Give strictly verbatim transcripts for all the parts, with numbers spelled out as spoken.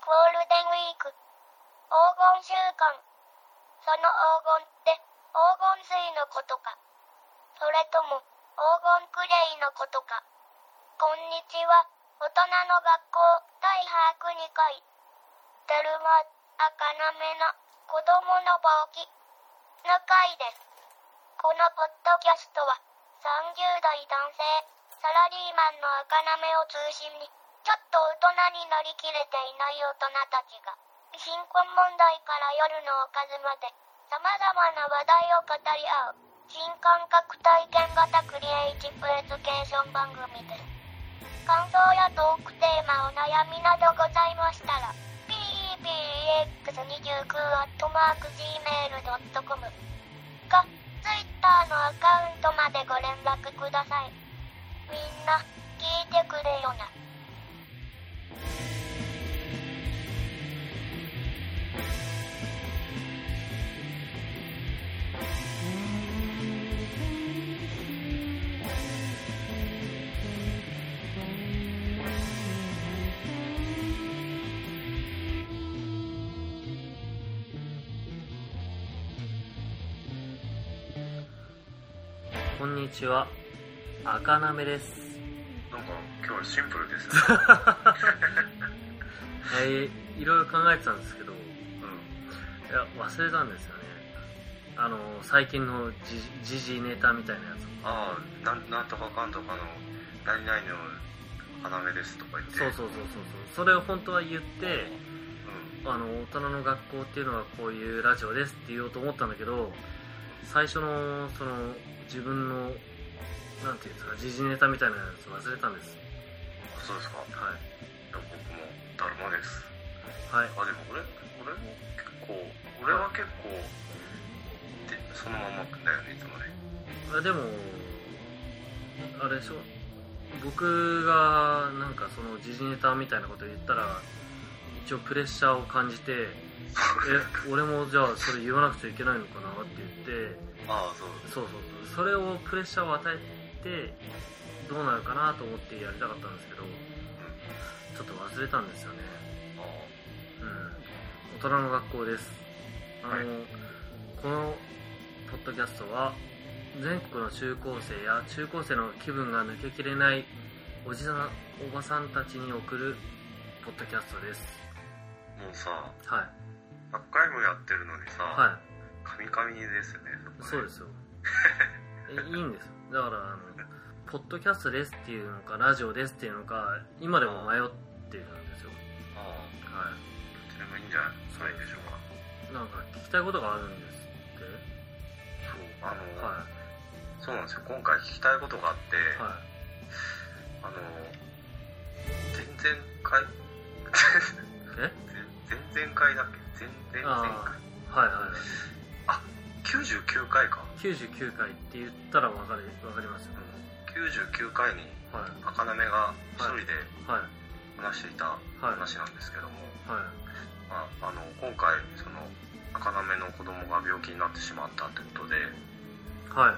ゴールデンウィーク、黄金週間。その黄金って黄金水のことか、それとも黄金クレイのことか。こんにちは、大人の学校第ひゃくにかい。テルマ、赤なめな子供の病気の回です。このポッドキャストはさんじゅうだい男性サラリーマンの赤なめを中心に、ちょっと大人になりきれていない大人たちが貧困問題から夜のおかずまで様々な話題を語り合う新感覚体験型クリエイティブエデュケーション番組です。感想やトークテーマお悩みなどございましたら ピーピーエックスにじゅうきゅう アットマーク ジーメール ドットコム か Twitter のアカウントまでご連絡ください。みんな聞いてくれよな。 こんにちは、赤なめです。 なんか今日はシンプルですね。 はい、いろいろ考えてたんですけど、うん、いや忘れたんですよね。あの最近の時事ネタみたいなやつ。 ああ、なん、なんとかかんとかの何々の赤なめですとか言って。 そうそうそうそうそう。それを本当は言って、うん、あの大人の学校っていうのはこういうラジオですって言おうと思ったんだけど、最初のその自分のなんていうんですか、時事ネタみたいなやつ忘れたんです。 あ、そうですか。 はい。 僕もだるまです。 はい。 あ、でも俺俺も結構俺は結構、はい、でそのままだよね、いつもね。 あ、でもあれでしょ、僕がなんかその時事ネタみたいなこと言ったら一応プレッシャーを感じてえ俺もじゃあそれ言わなくちゃいけないのかなって言って、 ああ、そうそうそうそう、それをプレッシャーを与えてどうなるかなと思ってやりたかったんですけど、うん、ちょっと忘れたんですよね。ああ、うん、大人の学校です。あの、はい、このポッドキャストは全国の中高生や中高生の気分が抜けきれないおじさんおばさんたちに送るポッドキャストです。 もうさ、 はい、 ひゃっかいもやってるのにさ、はい、神々ですよね。 そうですよ。いいんですよ。だからあのポッドキャストですっていうのかラジオですっていうのか今でも迷ってるんですよ。ああ、はい。 それもいいんじゃない？そういいでしょうか。 なんか聞きたいことがあるんですって。 そう、あの、はい、そうなんですよ。今回聞きたいことがあって、はい、あの前々回え？ 前々回だっけ？前々前回。はいはい。あ、きゅうじゅうきゅうかいか。 きゅうじゅうきゅうかいって言ったら分かる、分かりますよ、ね。 きゅうじゅうきゅうかいに赤なめが一人で話していた話なんですけども、はいはい、まあ、あの今回その赤なめの子供が病気になってしまったってことで、はい、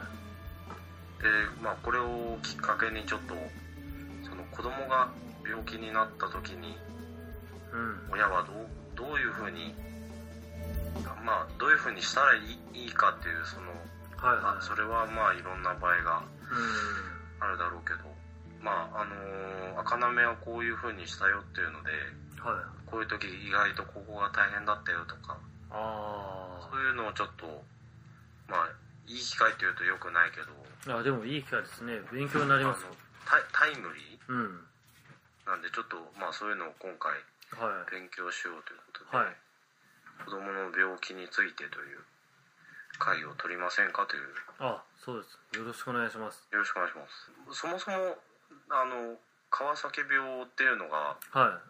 で、まあ、これをきっかけにちょっとその子供が病気になった時に、うん、親はどうどういうふうにまあどういうふうにしたらいい、いいかっていうその、はいはい、あそれはまあいろんな場合があるだろうけど、まああのー、赤なめはこういうふうにしたよっていうので、はい、こういう時意外とここが大変だったよとか、あそういうのをちょっとまあいい機会っていうとよくないけど、 あでもいい機会ですね。勉強になりますよ。 タイ、タイムリー、うん、なんでちょっとまあそういうのを今回勉強しようということで、はい、子供の病気についてという会を取りませんかという。 あ、そうです。よろしくお願いします。 よろしくお願いします。そもそもあの川崎病っていうのが、はい、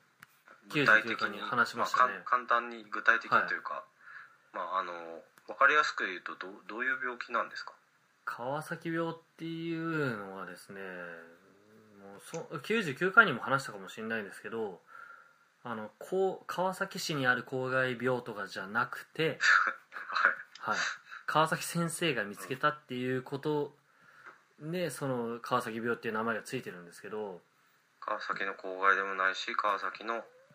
具体的に話しましたね。まあ、簡単に具体的にというか、はい、まああの分かりやすく言うと ど, どういう病気なんですか？ 川崎病っていうのはですね、もうそきゅうじゅうきゅうかいにも話したかもしれないんですけど、あのこう川崎市にある公害病とかじゃなくて、はいはい、川崎先生が見つけたっていうことで、その川崎病っていう名前がついてるんですけど、 川崎の公害でもないし川崎の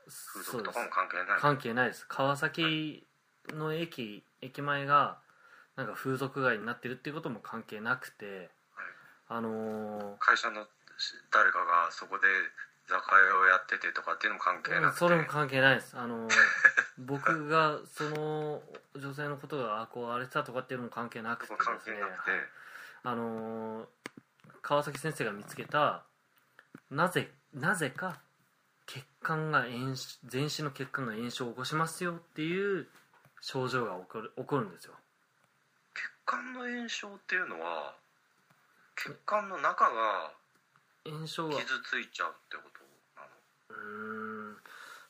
風俗とかも関係ない？ 関係ないです。川崎の駅、はい、駅前がなんか風俗街になってるっていうことも関係なくて、はい、あのー、 会社の誰かがそこで居酒屋をやっててとかっていうのも関係なくて、 それも関係ないです。あのー、僕がその女性のことがこうあれしたとかっていうのも関係なくてですね、あのー、川崎先生が見つけたなぜなぜか血管が炎全身の血管が炎症を起こしますよっていう症状が起こる、起こるんですよ。 血管の炎症っていうのは血管の中が炎症が傷ついちゃうってことなの？ うーん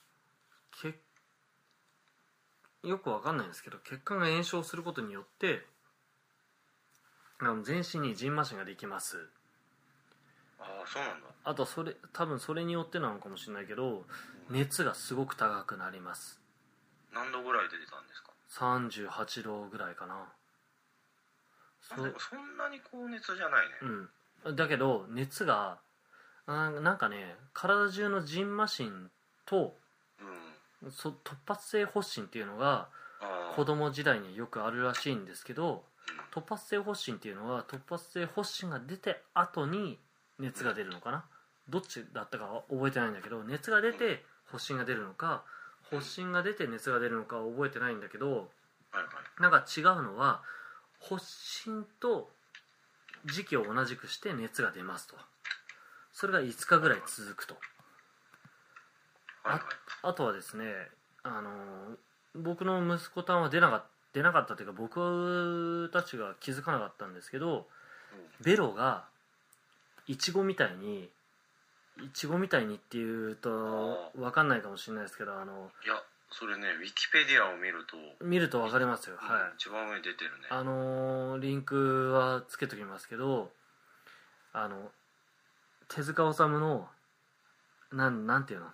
けよくわかんないんですけど、血管が炎症することによってあの全身に蕁麻疹ができます。 ああ、そうなんだ。 あとそれ多分それによってなのかもしれないけど、熱がすごく高くなります。 何度ぐらいで出たんですか？ さんじゅうはちどぐらいかな。 そ, でもそんなに高熱じゃないね。 うん。だけど熱があなんかね、体中の蕁麻疹と、うん、そ突発性発疹っていうのが子供時代によくあるらしいんですけど、うん、突発性発疹っていうのは突発性発疹が出て後に熱が出るのかな、どっちだったか覚えてないんだけど、熱が出て発疹が出るのか発疹が出て熱が出るのかは覚えてないんだけど、なんか違うのは発疹と時期を同じくして熱が出ますと、それがいつかぐらい続くと。 あ, あとはですね、あの僕の息子たんは出なかった出なかったというか僕たちが気づかなかったんですけど、ベロがイチゴみたいにイチゴみたいにっていうと分かんないかもしれないですけど、あのいやそれねウィキペディアを見ると見ると分かりますよ、 うん、 はい、 一番上に出てるね。 あのリンクはつけときますけど、あの手塚治虫のなんなんていうの、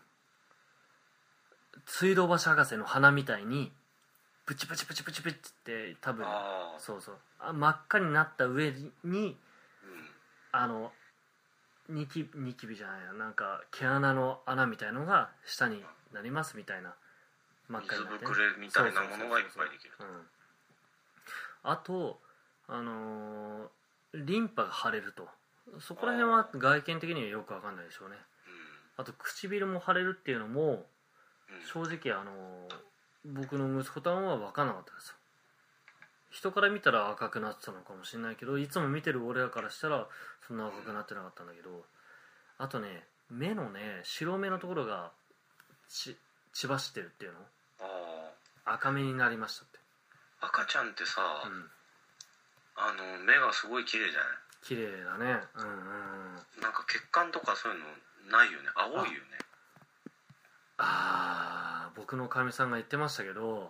水道橋博士の鼻みたいにプチプチプチプチプチって多分そうそうあ真っ赤になった上に、うん、あのニキニキビじゃないな、なんか毛穴の穴みたいのが下になりますみたいな、 真っ赤になって、ね、水ぶくれみたいなものがいっぱいできる。 あとあのー、リンパが腫れると、そこら辺は外見的にはよくわかんないでしょうね。あと唇も腫れるっていうのも正直あの僕の息子たんは分からなかったですよ。人から見たら赤くなってたのかもしれないけど、いつも見てる俺らからしたらそんな赤くなってなかったんだけど、あとね目のね白目のところがち血走ってるっていうの、あ赤目になりましたって。 赤ちゃんってさ、うん、あの目がすごい綺麗じゃない？ 綺麗だね。うんうん。 なんか血管とかそういうのないよね。青いよね。 ああ、僕のかみさんが言ってましたけど、うん、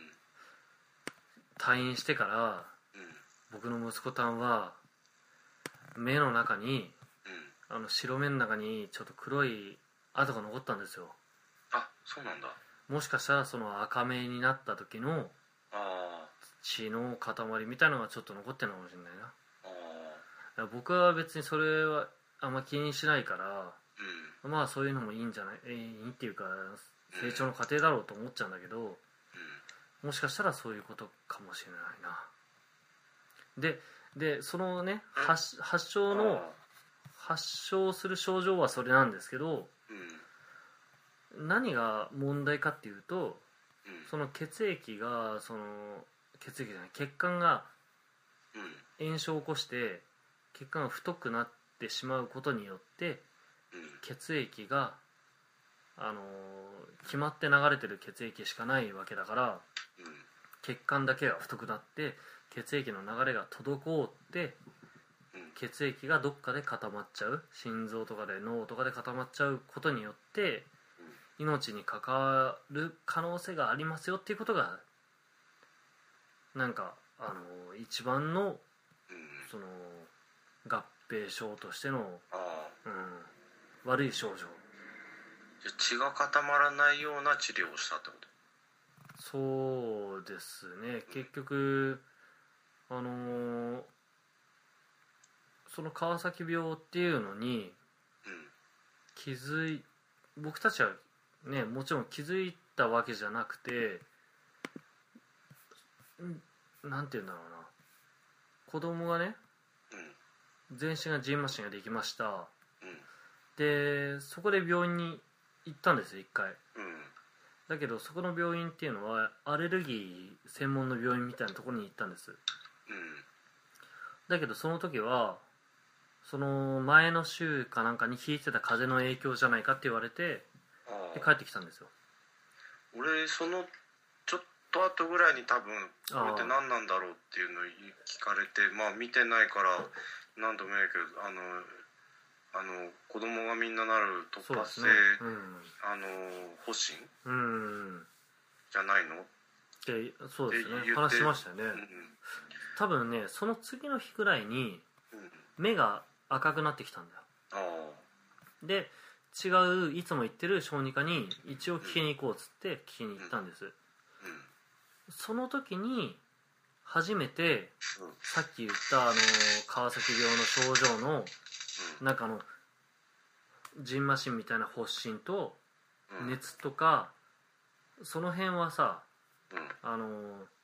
退院してから、うん、僕の息子たんは目の中に、うん、あの白目の中にちょっと黒い跡が残ったんですよ。 あ、そうなんだ。 もしかしたらその赤目になった時の血の塊みたいなのがちょっと残ってるのかもしれないな。僕は別にそれはあんま気にしないから、うん、まあそういうのもいいんじゃない、えー、いいっていうか成長の過程だろうと思っちゃうんだけど、うん、もしかしたらそういうことかもしれないな。で、でそのね、うん、発, 発症の発症する症状はそれなんですけど、うん、何が問題かっていうと、うん、その血液がその血液じゃない血管が炎症を起こして血管が太くなってしまうことによって、うん、血液が、あのー、決まって流れてる血液しかないわけだから、うん、血管だけが太くなって血液の流れが滞って、うん、血液がどっかで固まっちゃう、心臓とかで脳とかで固まっちゃうことによって、うん、命に関わる可能性がありますよっていうことがなんか、あのー、一番の、うん、その合併症としての、うん、悪い症状。 じゃ血が固まらないような治療をしたってこと？ そうですね。結局あのー、その川崎病っていうのに気づい僕たちはね、もちろん気づいたわけじゃなくて、なんていうんだろうな、子供がね、うん、全身がジンマシンができました、うん、でそこで病院に行ったんですよ一回、うん、だけどそこの病院っていうのはアレルギー専門の病院みたいなところに行ったんです、うん、だけどその時はその前の週かなんかに引いてた風邪の影響じゃないかって言われて、で帰ってきたんですよ。 俺そのちょっと後ぐらいに多分これって何なんだろうっていうのを聞かれて、まあ見てないから何とも言えないけど、あのあの子供がみんななる突発性、ね、うん、あの発疹、うん、じゃないのってそうですね話しましたよね、うん、多分ねその次の日ぐらいに目が赤くなってきたんだよ、うん、で違ういつも行ってる小児科に一応聞きに行こうっつって聞きに行ったんです、うんうん、その時に初めてさっき言ったあの川崎病の症状の中のジンマシンみたいな発疹と熱とかその辺はさ、あの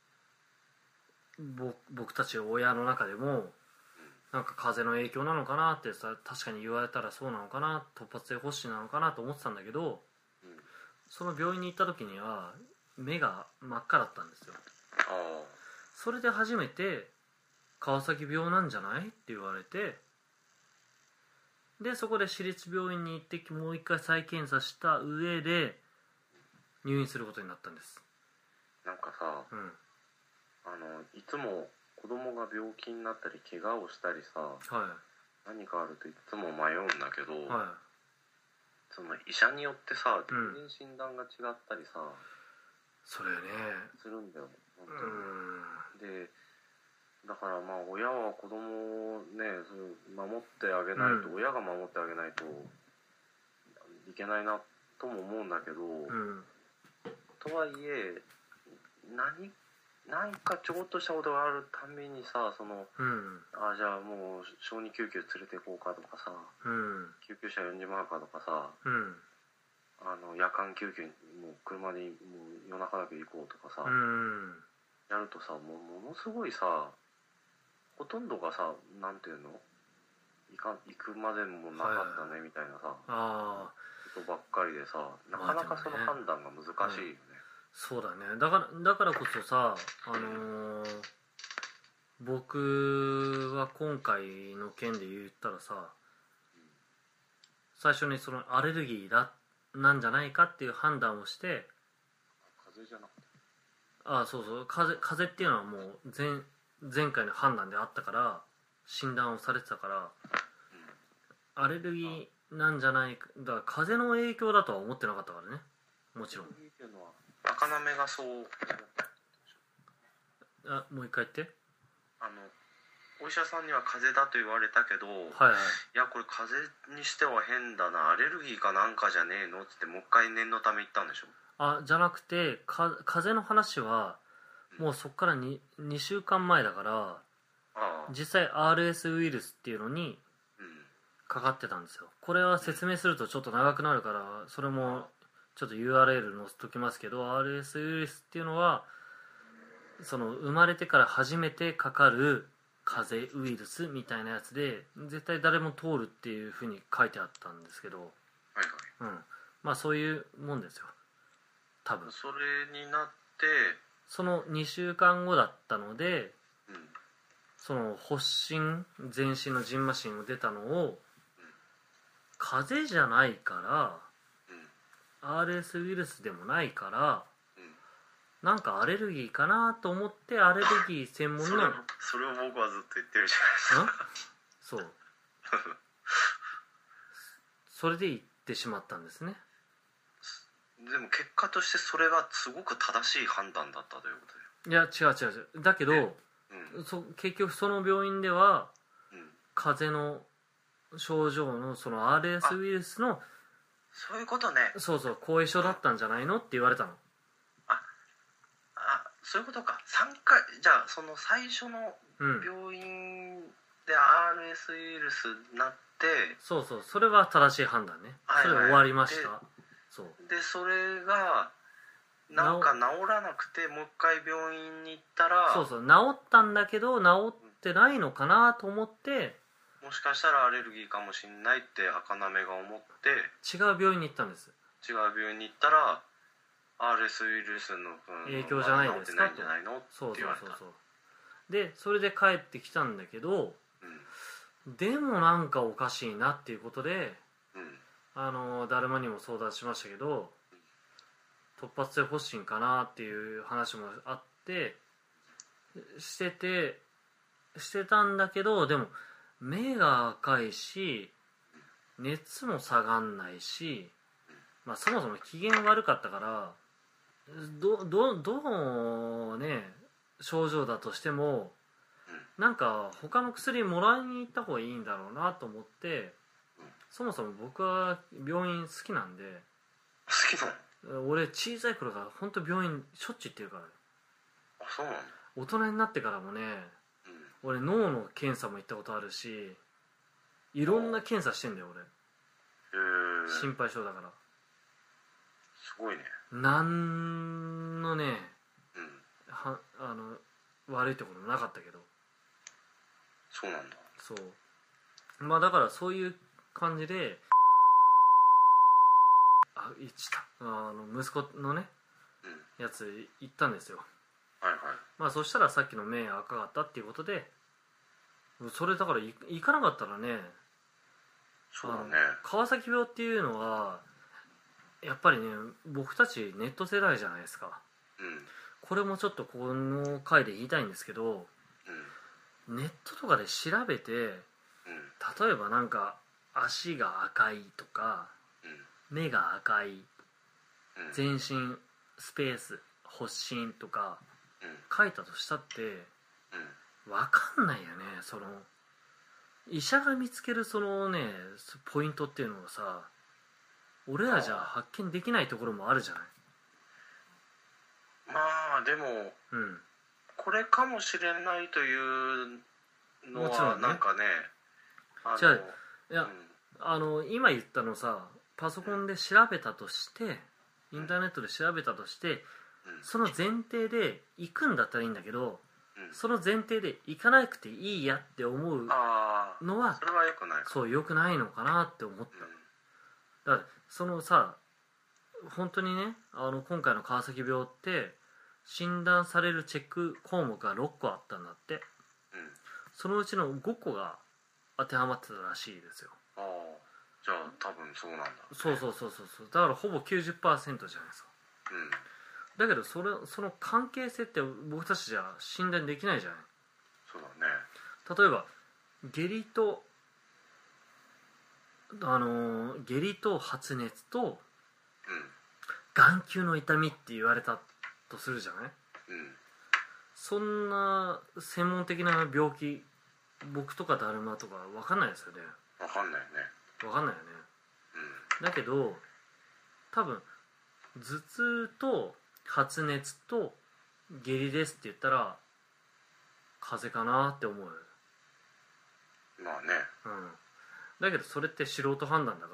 僕、僕たち親の中でもなんか風邪の影響なのかなってさ、確かに言われたらそうなのかな、突発性発疹なのかなと思ってたんだけど、その病院に行った時には目が真っ赤だったんですよ。それで初めて川崎病なんじゃないって言われて、でそこで私立病院に行ってもう一回再検査した上で入院することになったんです。 なんかさ、うん、あのいつも子供が病気になったり怪我をしたりさ、はい、何かあるといつも迷うんだけど、はい、その医者によってさ全然診断が違ったりさ、うん、 それねするんだよ本当に。でだからまあ親は子供をね守ってあげないと、うん、親が守ってあげないといけないなとも思うんだけど、うん、とはいえ何なんかちょっとしたことがあるためにさ、その、うん、あじゃあもう小児救急連れて行こうかとかさ、うん、救急車呼んじまうかとかさ、うん、あの夜間救急もう車でもう夜中だけ行こうとかさ、うん、やるとさもうものすごいさほとんどがさなんていうの行か行くまでもなかったねみたいなさ、はい、ことばっかりでさなかなかその判断が難しいよね。 そうだね。だからだからこそさ、あのー、僕は今回の件で言ったらさ、最初にそのアレルギーだなんじゃないかっていう判断をして、 風邪じゃなくて、 ああそうそう、風邪風邪っていうのはもう前前回の判断であったから診断をされてたから、アレルギーなんじゃないか、だから風邪の影響だとは思ってなかったからね、もちろん。 赤なめがそうあもう一回言って。 あのお医者さんには風邪だと言われたけど、はいはい、いやこれ風邪にしては変だな、アレルギーかなんかじゃねえのってもう一回念のため言ったんでしょ。 あじゃなくてか風邪の話はもうそっから 2, 2週間前だから、うん、実際 アールエス ウイルスっていうのにかかってたんですよ。これは説明するとちょっと長くなるからそれもちょっと ユーアールエル 載せときますけど、 アールエス ウイルスっていうのはその生まれてから初めてかかる風邪ウイルスみたいなやつで絶対誰も通るっていうふうに書いてあったんですけど、はいはい、うん、まあそういうもんですよ多分。 それになってそのにしゅうかんごだったので、うん、その発疹全身のジンマシンが出たのを、うん、風邪じゃないからアールエス ウイルスでもないから、うん、なんかアレルギーかなと思ってアレルギー専門のそれ、それを僕はずっと言ってるじゃないですか。 そうそれで言ってしまったんですね。 でも結果としてそれがすごく正しい判断だったということで。いや違う違う違うだけど、うん、そ結局その病院では、うん、風邪の症状のその アールエス ウイルスのそういうことね。 そうそう後遺症だったんじゃないのって言われたの。 ああそういうことか。さんかいじゃあその最初の病院で アールエス ウイルスになって、 うん、そうそうそれは正しい判断ね。はいはい、それ終わりました。そそうでそれがなんか治らなくてもう一回病院に行ったら、 そうそう、治ったんだけど治ってないのかなと思って、 もしかしたらアレルギーかもしれないって赤なめが思って違う病院に行ったんです。 違う病院に行ったら アールエス ウイルスの影響じゃないですかと。 治ってないんじゃないのって言われた。 そうそうそうそうでそれで帰ってきたんだけど、うん、でもなんかおかしいなっていうことで、うん、あのだるまにも相談しましたけど、突発性発疹かなっていう話もあってしててしてたんだけど、でも目が赤いし熱も下がんないし、まあ、そもそも機嫌悪かったからどどどのね症状だとしてもなんか他の薬もらいに行った方がいいんだろうなと思って、そもそも僕は病院好きなんで。 好きなの？ 俺小さい頃から本当病院しょっちゅう行ってるから。 あ、そうなんだ。 大人になってからもね、うん、俺脳の検査も行ったことあるし、いろんな検査してんだよ俺。へえ。心配性だから。 すごいね。 なんのね、うん、はあの悪いところもなかったけど。 そうなんだ。 そう。まあだからそういう感じで。あ、言っちゃったあの息子のね、うん、やつ行ったんですよ。 はいはい。 まあそしたらさっきの目赤かったっていうことで、それだから行かなかったらね、 そうだね、 川崎病っていうのはやっぱりね僕たちネット世代じゃないですか、うん、これもちょっとこの回で言いたいんですけど、うん、ネットとかで調べて、うん、例えばなんか足が赤いとか、うん、目が赤い、うん、全身スペース発疹とか、うん、書いたとしたって、うん、分かんないよね。その医者が見つけるそのねポイントっていうのをさ、俺らじゃ発見できないところもあるじゃない。 まあでも、うん、これかもしれないというのはなんかね、 じゃあいや、うん、あの今言ったのさ、パソコンで調べたとして、インターネットで調べたとして、うん、その前提で行くんだったらいいんだけど、うん、その前提で行かなくていいやって思うのは、 それは良くないか。 そう良くないのかなって思った、うん、だからそのさ、本当にね、あの今回の川崎病って診断されるチェック項目がろっこあったんだって、うん、そのうちのごこが当てはまってたらしいですよ。 ああ、じゃあ多分そうなんだ、ね、 そうそうそうそうそう、だからほぼ きゅうじゅっパーセント じゃないですか、うん、だけどそれその関係性って僕たちじゃ診断できないじゃない。 そうだね。 例えば下痢とあのー、下痢と発熱と、うん、眼球の痛みって言われたとするじゃない、うん、そんな専門的な病気僕とかだるまとか分かんないですよね。 分かんないよね。 分かんないよね、うん、だけど多分頭痛と発熱と下痢ですって言ったら風邪かなって思う。 まあね、 うん、だけどそれって素人判断だから、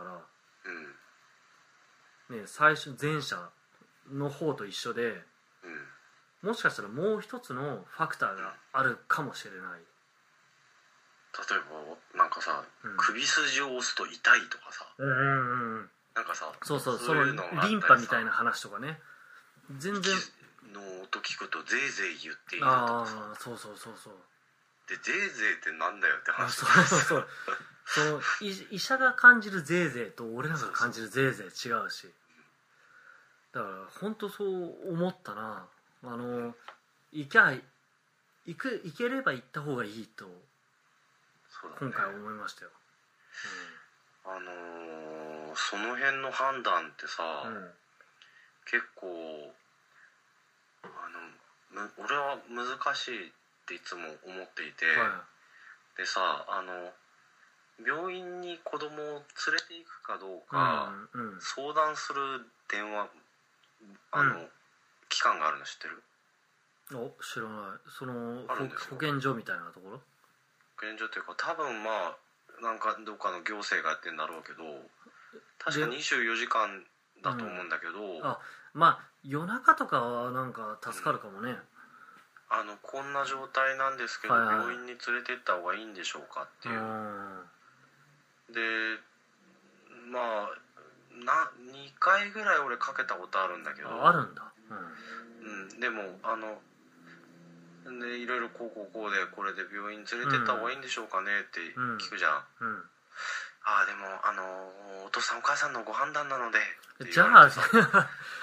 うん、ね、最初前者の方と一緒で、うん、もしかしたらもう一つのファクターがあるかもしれない。 例えばなんかさ、うん、首筋を押すと痛いとかさ、うんうんうん、なんかさ、 そうそう、そのリンパみたいな話とかね、全然の音聞くとゼーゼー言っていいのとかさ、 あ、そうそうそうそう、 でゼーゼーってなんだよって話。 そうそうそう、その医者が感じるゼーゼーと俺らが感じるゼーゼー違うし、だから本当そう思ったな。あの行きゃ行く行ければ行った方がいいと、そうだね、今回思いましたよ、 うん、あのー、その辺の判断ってさ、うん、結構あの俺は難しいっていつも思っていて、はい、でさ、あの病院に子供を連れて行くかどうか、うんうん、相談する電話あの、うん、機関があるの知ってる？ お、知らない。その保健所みたいなところ？ 保健所っていうか多分まあなんかどっかの行政がやってんだろうけど、確かにじゅうよじかんだと思うんだけど、うん、 あ、まあ夜中とかはなんか助かるかもね、うん、 あのこんな状態なんですけど、はいはい、病院に連れてった方がいいんでしょうかっていう、でまあなにかいぐらい俺かけたことあるんだけど、 あ、あるんだ、 うん、うん、でもあのでいろいろこうこうこうでこれで病院連れてった方がいいんでしょうかねって聞くじゃん、うんうん、ああでもあのお父さんお母さんのご判断なのでじゃああれじゃんみたい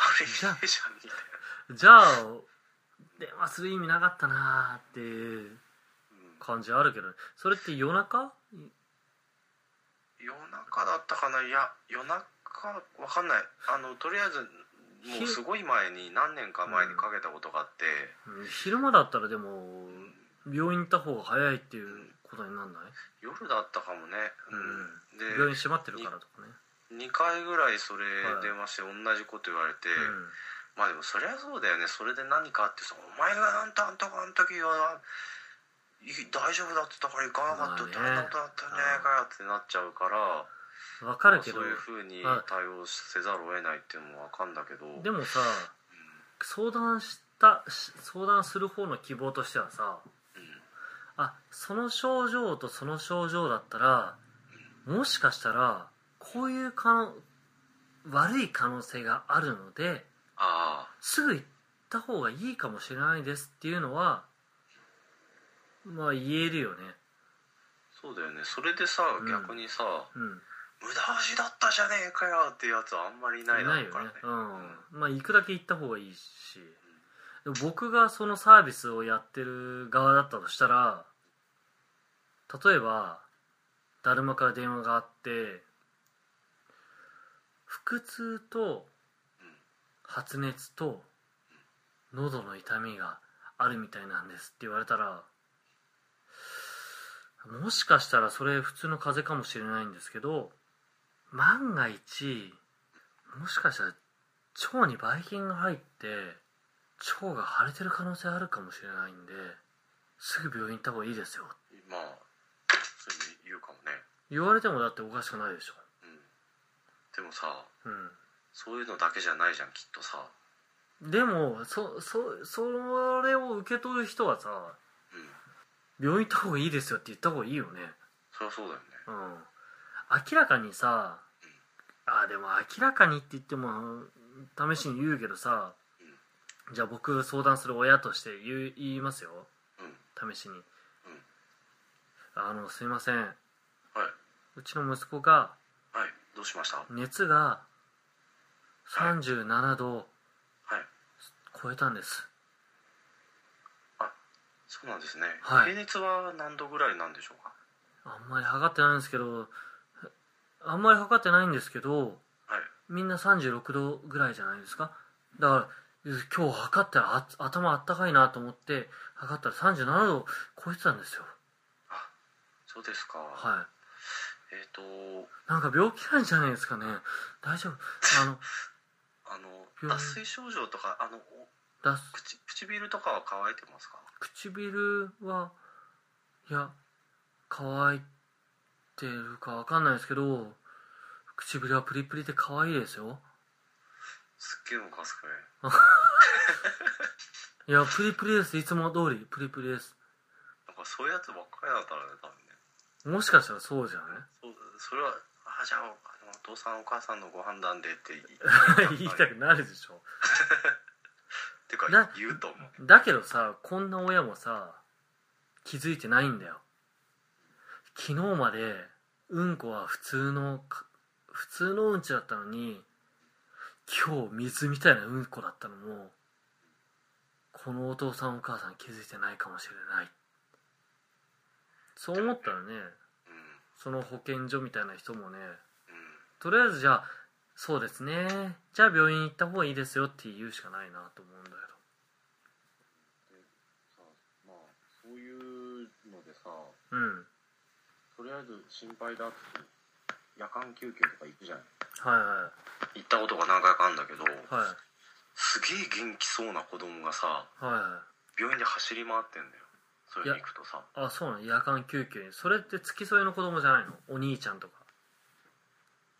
なじゃあ電話する意味なかったなーっていう感じあるけど、それって夜中？ 夜中だったかな。いや夜中わかんない。あのとりあえずもうすごい前に何年か前にかけたことがあって、 うん、昼間だったらでも病院行った方が早いっていうことになんない？ 夜だったかもね、 うん、で病院閉まってるからとかね。 にかいぐらいそれ電話して同じこと言われて、はい、まあでもそりゃそうだよね。それで何かってさ、お前があんたあんたがあん時は大丈夫だって言ったから行かなかったって大変だったんじゃねえかよってなっちゃうから、 分かるけど、 まあ、そういう風に対応せざるを得ないっていうのも分かんだけど、 でもさ、うん、相談した相談する方の希望としてはさ、うん、あ、その症状とその症状だったら、うん、もしかしたらこういう可能悪い可能性があるので、 あすぐ行った方がいいかもしれないですっていうのはまあ言えるよね。 そうだよね。それでさ、うん、逆にさ、うん、無駄足だったじゃねえかよっていうやつはあんまりいないだろうからね。 いないよね、うん、まあ行くだけ行った方がいいし、うん、でも僕がそのサービスをやってる側だったとしたら、例えばだるまから電話があって、腹痛と発熱と喉の痛みがあるみたいなんですって言われたら、もしかしたらそれ普通の風邪かもしれないんですけど、万が一もしかしたら腸にばい菌が入って腸が腫れてる可能性あるかもしれないんで、すぐ病院行った方がいいですよ。 まあそういうふうに言うかもね。 言われてもだっておかしくないでしょ、 うん、でもさ、 うん、 そういうのだけじゃないじゃんきっとさ。 でもそそそれを受け取る人はさ、うん、病院行った方がいいですよって言った方がいいよね。 そりゃそうだよね。 うん。明らかにさ、うん、あでも明らかにって言っても試しに言うけどさ、うん、じゃあ僕相談する親として言う言いますよ、うん、試しに、うん、あのすいません、はい、うちの息子が、 はい、どうしました？ 熱がさんじゅうななど超えたんです。 あ、そうなんですね、 はい、 平熱は何度ぐらいなんでしょうか？ あんまり測ってないんですけど、あんまり測ってないんですけど、はい、みんなさんじゅうろくどぐらいじゃないですか。だから今日測ったらあ頭あったかいなと思って測ったらさんじゅうななど超えてたんですよ。 あ、そうですか。 はい。 えっとなんか病気なんじゃないですかね。大丈夫？あのあの脱水症状とか、あの口唇とかは乾いてますか？ 唇はいや乾いてるかわかんないですけど、唇はプリプリで可愛いですよ。 すっげえムカつくね。 いやプリプリです。いつも通りプリプリです。 なんかそういうやつばっかりだったらね、多分ね。 もしかしたらそうじゃない？ そう、それはあじゃあお父さんお母さんのご判断でって言いたくなるでしょ。 てか言うと思う。 だけどさ、こんな親もさ気づいてないんだよ。昨日までうんこは普通の普通のうんちだったのに、今日水みたいなうんこだったのもこのお父さんお母さん気づいてないかもしれない。そう思ったらね、うん、その保健所みたいな人もね、うん、とりあえずじゃあそうですね、じゃあ病院行った方がいいですよって言うしかないなと思うんだけど。 さ、まあそういうのでさ、 うん、 とりあえず心配だって夜間救急とか行くじゃん。 はいはい。 行ったことが何回かあるんだけど、 はい、 すげえ元気そうな子供がさ、 はいはい、 病院で走り回ってんだよ。それに行くとさ。 あ、そうなの。夜間救急にそれって付き添いの子供じゃないの？お兄ちゃんとか。 い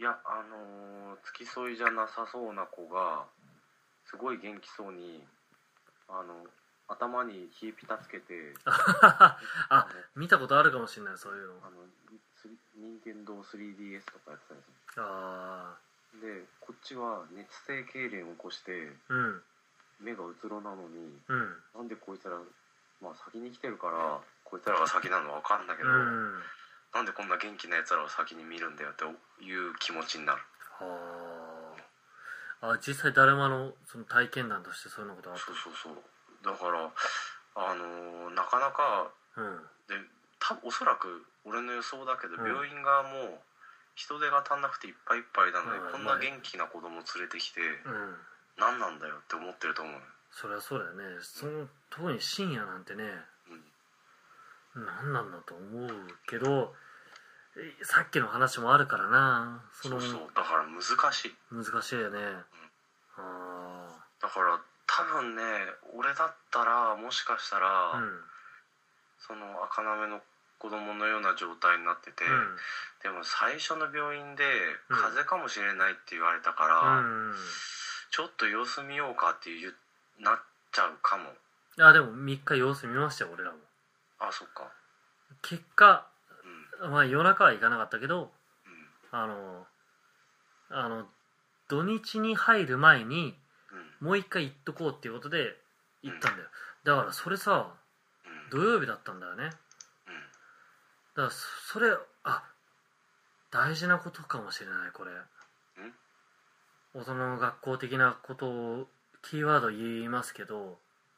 いやあのー、付き添いじゃなさそうな子がすごい元気そうにあの頭に冷えピタつけてあ、見たことあるかもしれない、そういうの。 あの任天堂 スリーディーエス とかやってたんですよ。 あでこっちは熱性痙攣を起こして、 うん、 目がうつろなのに、 うん、 なんでこいつら、まあ先に来てるからこいつらが先なのは分かんだけど、うん、なんでこんな元気なやつらを先に見るんだよっていう気持ちになる。 はあ。あ、実際誰ものその体験談としてそういうのことあった。 そうそうそう。だからあのー、なかなか、うん、で多分おそらく俺の予想だけど、うん、病院側も人手が足んなくていっぱいいっぱいなのに、うん、こんな元気な子供連れてきて、うん、何なんだよって思ってると思う。 そりゃそうだよね。その特に深夜なんてね、うん、何なんだと思うけど、さっきの話もあるからな。 そのそうそう、だから難しい難しいよね、うん、 あだから多分ね、俺だったらもしかしたら、うん、その赤なめの子供のような状態になってて、うん、でも最初の病院で風邪かもしれないって言われたから、うん、ちょっと様子見ようかっていうなっちゃうかも。 あ、でもみっか様子見ましたよ俺らも。 あ、そっか。 結果、うん、まあ夜中は行かなかったけど、うん、あのあの土日に入る前に、うん、もう一回行っとこうっていうことで行ったんだよ、うん、だからそれさ、うん、土曜日だったんだよね、うん、だからそれ、あ、大事なことかもしれないこれ、うん、大人の学校的なことをキーワード言いますけど、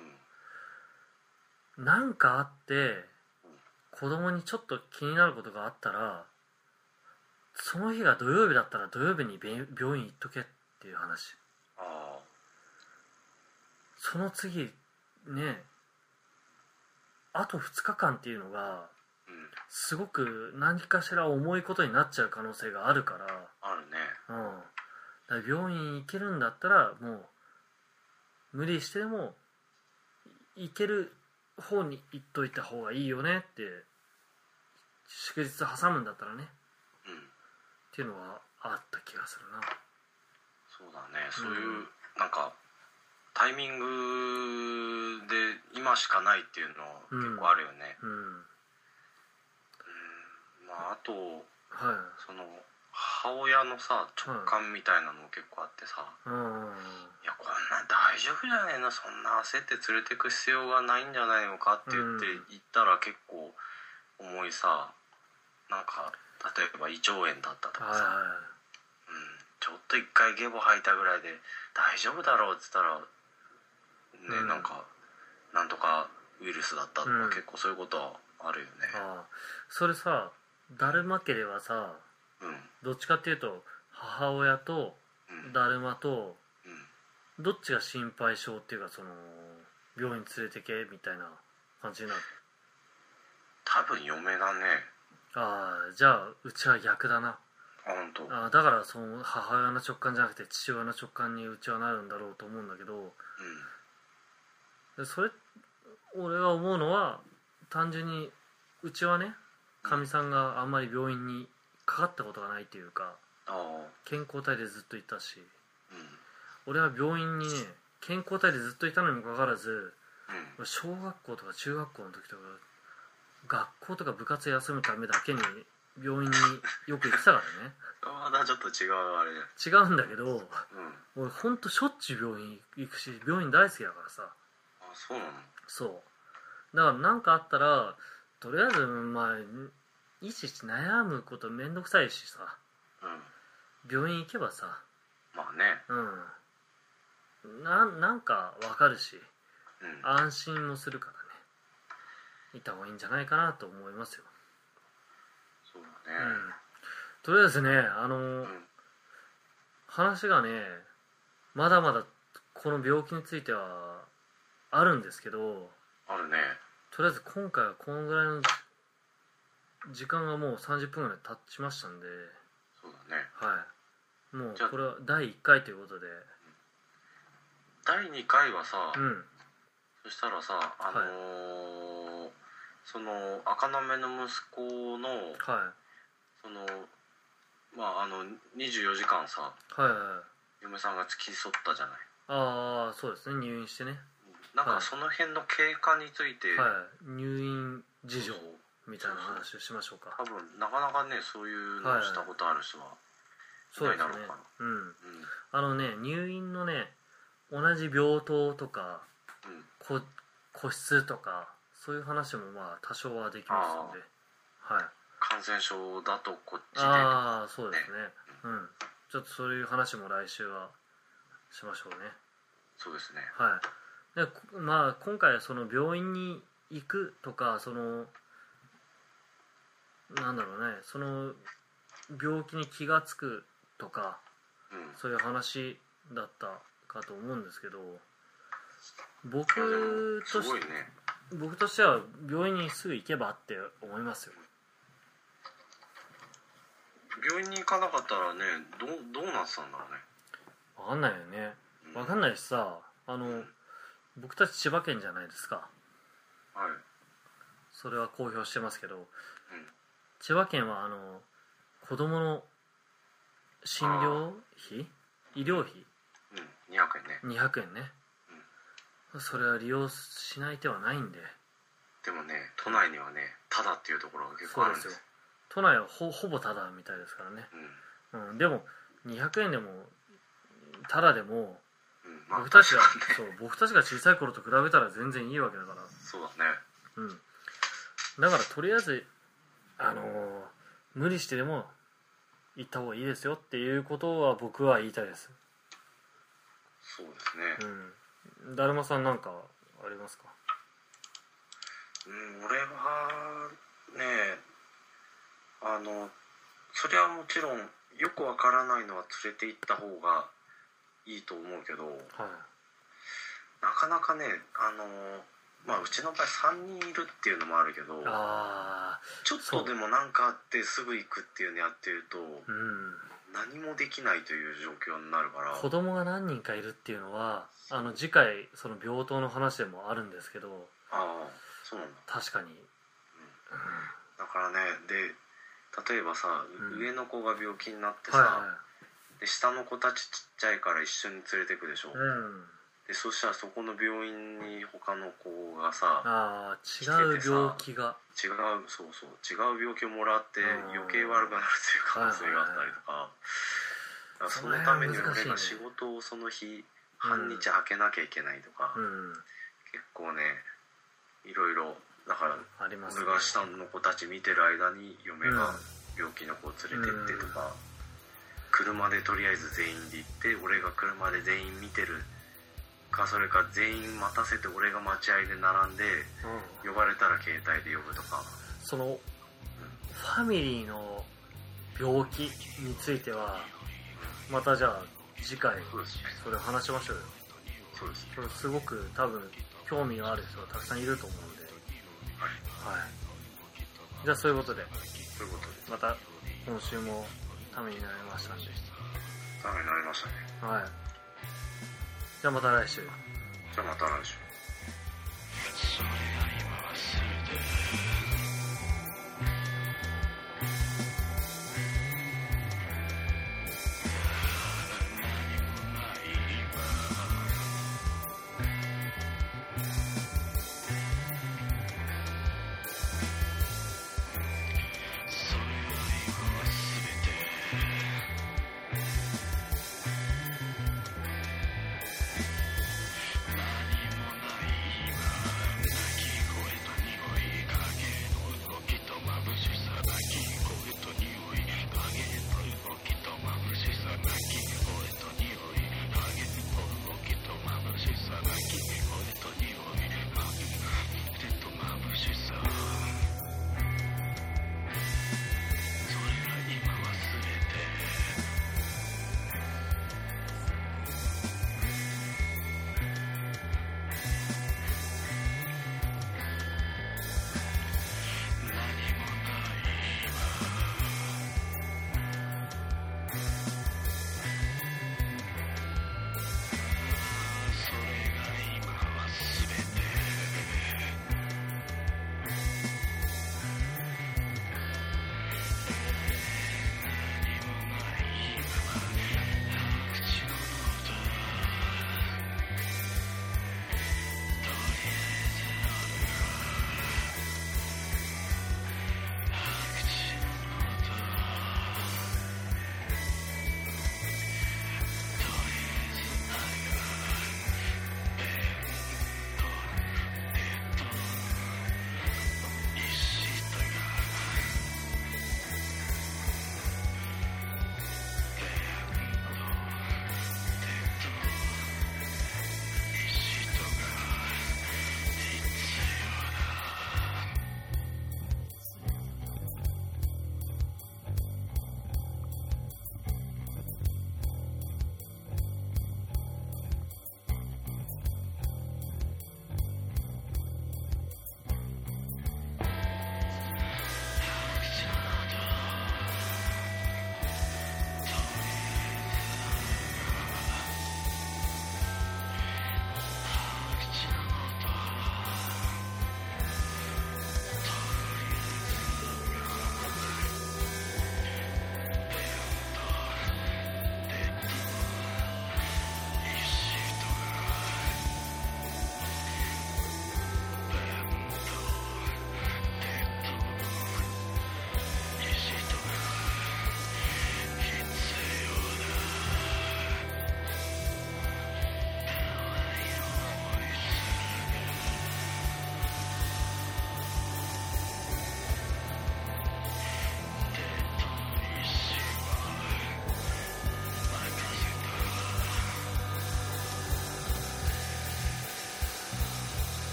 うん、なんかあって子供にちょっと気になることがあったら、その日が土曜日だったら土曜日に病院行っとけっていう話。ああ。その次ね、あとふつかかんっていうのが、うん、すごく何かしら重いことになっちゃう可能性があるから。 あるね。 うん。だから病院行けるんだったらもう無理してでも行ける方に行っといた方がいいよねって、祝日挟むんだったらね、うん、っていうのはあった気がするな。 そうだね、そういう、うん、なんかタイミングで今しかないっていうのは結構あるよね。うん、うんうん、まああと、はい、その母親のさ直感みたいなのも結構あってさ、はい、いやこんな大丈夫じゃねえの、そんな焦って連れてく必要がないんじゃないのかって言って言ったら結構重いさ、なんか例えば胃腸炎だったとかさ、はいはい、うん、ちょっと一回ゲボ吐いたぐらいで大丈夫だろうって言ったらね、うん、なんかなんとかウイルスだったとか、うん、結構そういうことはあるよね。 ああ、それさ、だるま家ではさ、うん、どっちかっていうと母親とだるまと、うん、どっちが心配性っていうか、その病院連れてけみたいな感じになる。 多分嫁だね。 ああ、じゃあうちは逆だな。 あ、本当。 ああ、だからその母親の直感じゃなくて父親の直感にうちはなるんだろうと思うんだけど、うん、でそれ俺が思うのは単純にうちはね、かみさんがあんまり病院にかかったことがないっていうか、健康体でずっといたし、うん、俺は病院にね健康体でずっといたのにもかかわらず、うん、小学校とか中学校の時とか学校とか部活休むためだけに病院によく行ってたからね。 まだちょっと違うあれ違うんだけど、うん、俺ほんとしょっちゅう病院行くし病院大好きだからさ。 あ、そうなの。 そうだから何かあったらとりあえずまあいちいち悩むことめんどくさいしさ、うん、病院行けばさ、 まあね、 うん、な, なんか分かるし、うん、安心もするからね、行った方がいいんじゃないかなと思いますよ。 そうだね、うん、 とりあえずね、あの、うん、話がねまだまだこの病気についてはあるんですけど、 あるね。 とりあえず今回はこのぐらいの時間がもうさんじゅっぷんぐらい経ちましたんで。 そうだね。 はい、もうこれはだいいっかいということで、 だいにかいはさ、うん、そしたらさ、あのーはい、その赤なめの息子の、はい、そのまああのにじゅうよじかんさ、 はいはいはい、 嫁さんが付き添ったじゃない。 ああそうですね、入院してね。 なんかその辺の経過について、 はい、入院事情みたいな話をしましょうか。 多分なかなかねそういうのをしたことある人はいないだろうかな。 うん、うん、あのね入院のね同じ病棟とか、うん、個, 個室とかそういう話もまあ多少はできますので、はい、 感染症だとこっちで、 ああそうですね、うん、うん、ちょっとそういう話も来週はしましょうね。 そうですね。 はい。でまあ今回はその病院に行くとかそのなんだろうねその病気に気がつくとか、うん、そういう話だったかと思うんですけど、僕とし、ね、僕としては病院にすぐ行けばって思いますよ。 病院に行かなかったらねどうどうなってたんだろうね。 分かんないよね。分かんないしさ、あの、うん、僕たち千葉県じゃないですか。 はい。 それは公表してますけど、うん、千葉県はあの子供の診療費医療費、 うん、にひゃくえんね。 にひゃくえんね、うん、それは利用しない手はないんで。 でもね都内にはねタダっていうところが結構あるんですよ。 そうですよ。都内は ほ, ほぼタダみたいですからね、うんうん、でもにひゃくえんでもタダでも、うんまあ、僕たちが、ね、そう僕たちが小さい頃と比べたら全然いいわけだから。 そうだね、 うん、だからとりあえずあのー、無理してでも行った方がいいですよっていうことは僕は言いたいです。 そうですね、 うん、だるまさんなんかありますか？ うん、俺はねあのそれはもちろんよくわからないのは連れて行った方がいいと思うけど、はい、なかなかねあのまあうちの場合さんにんいるっていうのもあるけど、あちょっとでも何かあってすぐ行くっていうのやってると、うん、何もできないという状況になるから。 子供が何人かいるっていうのはあの次回その病棟の話でもあるんですけど、 ああそうなんだ。 確かに、うん、 だからねで例えばさ、うん、上の子が病気になってさ、はいはい、で下の子たちちっちゃいから一緒に連れてくでしょ、うん、でそしたらそこの病院に他の子がさあ違う病気が違うそうそう違う病気をもらって余計悪くなるっていう可能性があったりとか、はいはいはい、そのために俺が仕事をその日半日空けなきゃいけないとか、うん、結構ねいろいろだから俺が下の子たち見てる間に嫁が病気の子を連れてってとか、うん、車でとりあえず全員で行って俺が車で全員見てるかそれか全員待たせて俺が待合で並んで、うん、呼ばれたら携帯で呼ぶとか。 その、うん、ファミリーの病気についてはまたじゃあ次回それを話しましょうよ。 そうですね。 それすごく多分興味がある人がたくさんいると思うんで、はい、はい、じゃあそういうことでそういうことでまた今週もためになりましたんで。 ためになりましたね。 はい。じゃあまた来週。 じゃあまた来週。